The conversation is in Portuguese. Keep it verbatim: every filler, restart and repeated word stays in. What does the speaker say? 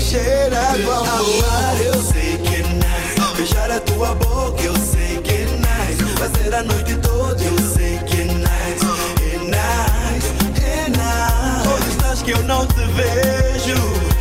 cheira do amor. Amar eu sei que é nice, beijar a tua boca eu sei que é nice, fazer a noite toda eu sei que é nice, é nice, é nice. Onde estás que eu não te vejo?